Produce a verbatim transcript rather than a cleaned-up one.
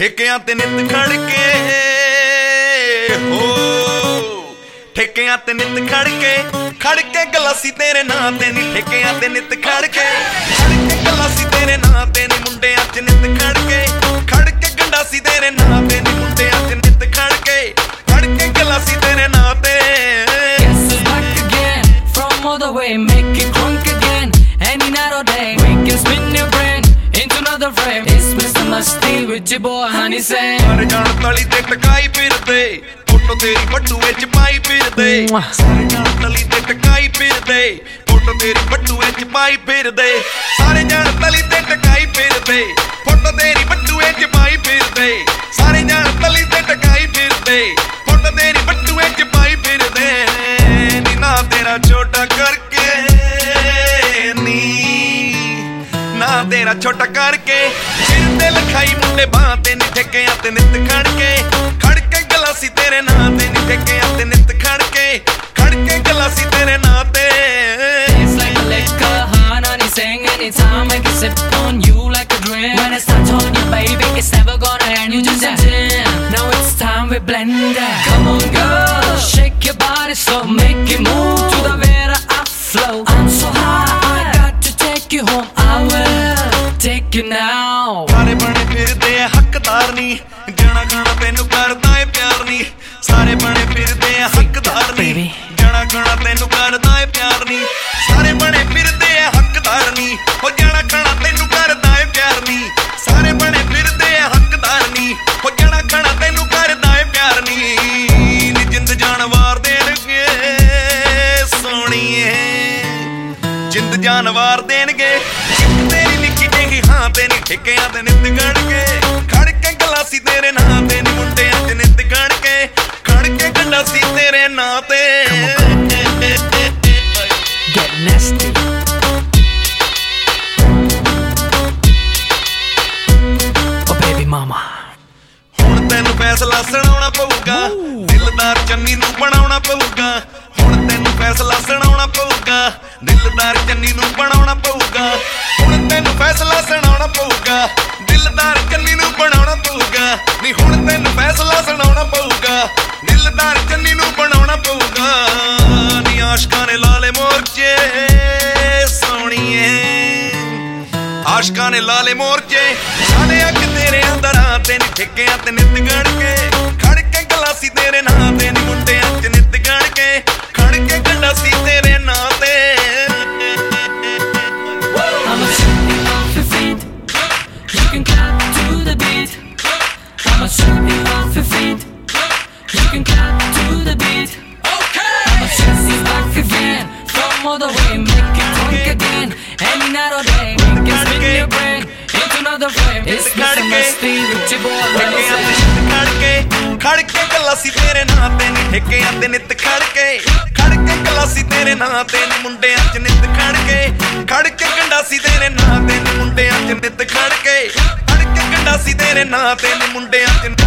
ਠੇਕਿਆਂ ਤੇ ਨਿੱਤ ਖੜ ਕੇ ਹੋ ਠੇਕਿਆਂ ਤੇ ਨਿੱਤ ਖੜ ਕੇ ਖੜ ਕੇ ਗਲਾਸੀ ਤੇਰੇ ਨਾਂ ਤੇ ਨੀ ਠੇਕਿਆਂ ਤੇ ਨਿੱਤ ਖੜ ਕੇ ਖੜ ਕੇ ਗਲਾਸੀ ਤੇਰੇ ਨਾਂ ਤੇ ਨੀ ਮੁੰਡਿਆਂ 'ਚ ਨਿੱਤ ਖੜ ਕੇ ਖੜ ਕੇ ਗੰਡਾਸੀ ਤੇਰੇ ਨਾਂ ਤੇ ਨੀ ਮੁੰਡਿਆਂ 'ਚ ਨਿੱਤ ਖੜ ਕੇ ਖੜ ਕੇ ਗਲਾਸੀ ਤੇਰੇ ਨਾਂ ਤੇ all the way, make it crunk again. Any night or day, we can spin your brain into another frame. It's Mister Musty with your boy Honey Sam. ਸਾਰੇ ਜਾਣ ਤਲੀ ਤੇ ਟਕਾਈ ਫਿਰਦੇ ਫੋਟੋ ਤੇਰੀ ਬੱਟੂ ਵਿੱਚ ਪਾਈ ਫਿਰਦੇ ਸਾਰੇ ਜਾਣ ਤਲੀ ਤੇ ਟਕਾਈ ਫਿਰਦੇ ਫੋਟੋ ਤੇਰੀ ਬੱਟੂ ਵਿੱਚ ਪਾਈ ਫਿਰਦੇ ਸਾਰੇ ਜਾਣ ਤਲੀ ਤੇ ਟਕਾਈ ਫਿਰਦੇ ਫੋਟੋ ਤੇਰੀ ਬੱਟੂ ਵਿੱਚ ਪਾਈ ਫਿਰਦੇ ਸਾਰੇ ਜਾਣ ਤਲੀ ਤੇ ਟਕਾਈ ਫਿਰਦੇ ਫੋਟੋ ਤੇਰੀ ਬੱਟੂ ਵਿੱਚ ਪਾਈ ਫਿਰਦੇ ਨੀ ਨਾ ਤੇਰਾ ਛੋਟਾ ਕਰਕੇ ਨੀ ਨਾ ਤੇਰਾ ਛੋਟਾ ਕਰਕੇ ਸਿਰ ਤੇ ਲਖਾਈ ਮੁੰਡੇ ਬਾਹਾਂ ਤੇ ਨੀ ਠੇਕਿਆਂ ਤੇ ਨਿੱਤ ਖੜ ਕੇ ਖੜ ਕੇ ਗਲਾਸੀ ਤੇਰੇ ਨਾਂ ਤੇ ਨੀ ਠੇਕਿਆਂ ਤੇ ਨਿੱਤ ਖੜ ਕੇ ਖੜ ਕੇ ਗਲਾਸੀ ਤੇਰੇ ਨਾਂ ਤੇ It's like a liquor, hot honey sing anytime I can sip on you like a drink. When it's not on you, baby, it's never gonna end. You just jam. Now it's time we blend that. Come on, girl, shake your body slow, make it move to the way that I flow. I'm so high, I got to take you home. I will take you now. ਸਾਰੇ ਬਣੇ ਫਿਰਦੇ ਆ ਹੱਕਦਾਰ ਨੀ ਜਾਣਾ ਖਾਣਾ ਤੈਨੂੰ ਕਰਦਾ ਏ ਪਿਆਰ ਨੀ ਸਾਰੇ ਬਣੇ ਫਿਰਦੇ ਆ ਹੱਕਦਾਰ ਨੀ ਜਾਣਾ ਖਾਣਾ ਤੈਨੂੰ ਕਰਦਾ ਏ ਪਿਆਰ ਨੀ ਸਾਰੇ ਬਣੇ ਫਿਰਦੇ ਆ ਹੱਕਦਾਰ ਨੀ ਹੋ ਜਾਣਾ ਖਾਣਾ ਤੈਨੂੰ ਕਰਦਾ ਏ ਪਿਆਰ ਨੀ ਸਾਰੇ ਬਣੇ ਫਿਰਦੇ ਆ ਹੱਕਦਾਰ ਨੀ ਹੋ ਜਾਣਾ ਖਾਣਾ ਤੈਨੂੰ ਕਰਦਾ ਏ ਪਿਆਰ ਨੀ ਨੀ ਜਿੰਦ ਜਾਨ ਵਾਰ ਦੇਣਗੇ ਸੋਹਣੀਏ ਜਿੰਦ ਜਾਨ ਵਾਰ ਦੇਣਗੇ ਤੇਰੀ ਨਿੱਕੀ ਜਿਹੀ ਹਾਂ ਤੇ ਨੀ ਠੇਕਿਆਂ ਤੇ ਨਿੱਤ ਖੜ ਕੇ ਖੜ ਕੇ ਗਲਾਸੀ ਤੇਰੇ ਨਾਂ ਤੇ ਨੀ ਮੁੰਡਿਆਂ 'ਚ ਨਿੱਤ ਖੜ ਕੇ ਖੜ ਕੇ ਗੰਡਾਸੀ ਤੇਰੇ ਨਾਂ ਤੇ get nasty. Oh baby mama. ਹੁਣ ਤੈਨੂੰ ਫੈਸਲਾ ਸੁਣਾਉਣਾ ਪਊਗਾ ਦਿਲਦਾਰ ਚੰਨੀ ਨੂੰ ਬਣਾਉਣਾ ਪਊਗਾ ਹੁਣ ਤੈਨੂੰ ਫੈਸਲਾ ਸੁਣਾਉਣਾ ਪਊਗਾ ਦਿਲਦਾਰ ਚੰਨੀ ਨੂੰ ਬਣਾਉਣਾ ਪਊਗਾ ਹੁਣ ਤੈਨੂੰ ਫੈਸਲਾ ਸੁਣਾਉਣਾ ਪਊਗਾ ਦਿਲਦਾਰ ਚੰਨੀ ਨੂੰ ਬਣਾਉਣਾ ਪਊਗਾ ਨਹੀਂ ਹੁਣ ਤੈਨੂੰ ਫੈਸਲਾ ਸੁਣਾਉਣਾ ਪਊਗਾ ਦਿਲਦਾਰ ਚੰਨੀ ਨੂੰ ਬਣਾਉਣਾ ਪਊਗਾ ਨੀ ਆਸ਼ਕਾਂ ਨੇ ਲਾਲੇ ਮੋਰਚੇ ਸੋਹਣੀਏ ਆਸ਼ਕਾਂ ਨੇ ਲਾਲੇ ਮੋਰਚੇ ਸਾਡੇ ਅੱਖ ਤੇਰੇ ਅੰਦਰਾਂ ਤੇ ਨੀ ਠੇਕਿਆਂ ਤੇ ਨਿੱਤ ਗੜ ਕੇ ਖੜ ਕੇ ਗਲਾਸੀ ਤੇਰੇ ਨਾਂ ਤੇ ਨੀ ਮੁੰਡਿਆਂ 'ਚ ਨਿੱਤ ਗੜ ਕੇ ਖੜ ਕੇ ਗੰਡਾਸੀ ਤੇਰੇ ਨਾਂ ਤੇ I'ma shoot you off your feet. You can clap to the beat. I'ma shoot you off your feet. You can clap to the beat. Okay. I'ma shoot you back again from all the way, make it drunk again. Any night or day, we can spin your brain into another frame. It's Mister Musty with your boy Honey Sam. ਖੜ ਕੇ ਖੜ ਕੇ ਗਲਾਸੀ ਤੇਰੇ ਨਾਂ ਤੇ ਨੀ ਠੇਕਿਆਂ ਤੇ ਨਿੱਤ ਖੜ ਕੇ ਖੜ ਕੇ ਗਲਾਸੀ ਤੇਰੇ ਨਾਂ ਤੇ ਨੀ ਮੁੰਡਿਆਂ 'ਚ ਨਿੱਤ ਖੜ ਕੇ ਖੜ ਕੇ ਗੰਡਾਸੀ ਤੇਰੇ ਨਾਂ ਤੇ ਨੀ ਮੁੰਡਿਆਂ 'ਚ ਨਿੱਤ ਖੜ ਕੇ ਖੜ ਕੇ ਗੰਡਾਸੀ ਤੇਰੇ ਨਾਂ ਤੇ ਨੀ ਮੁੰਡਿਆਂ 'ਚ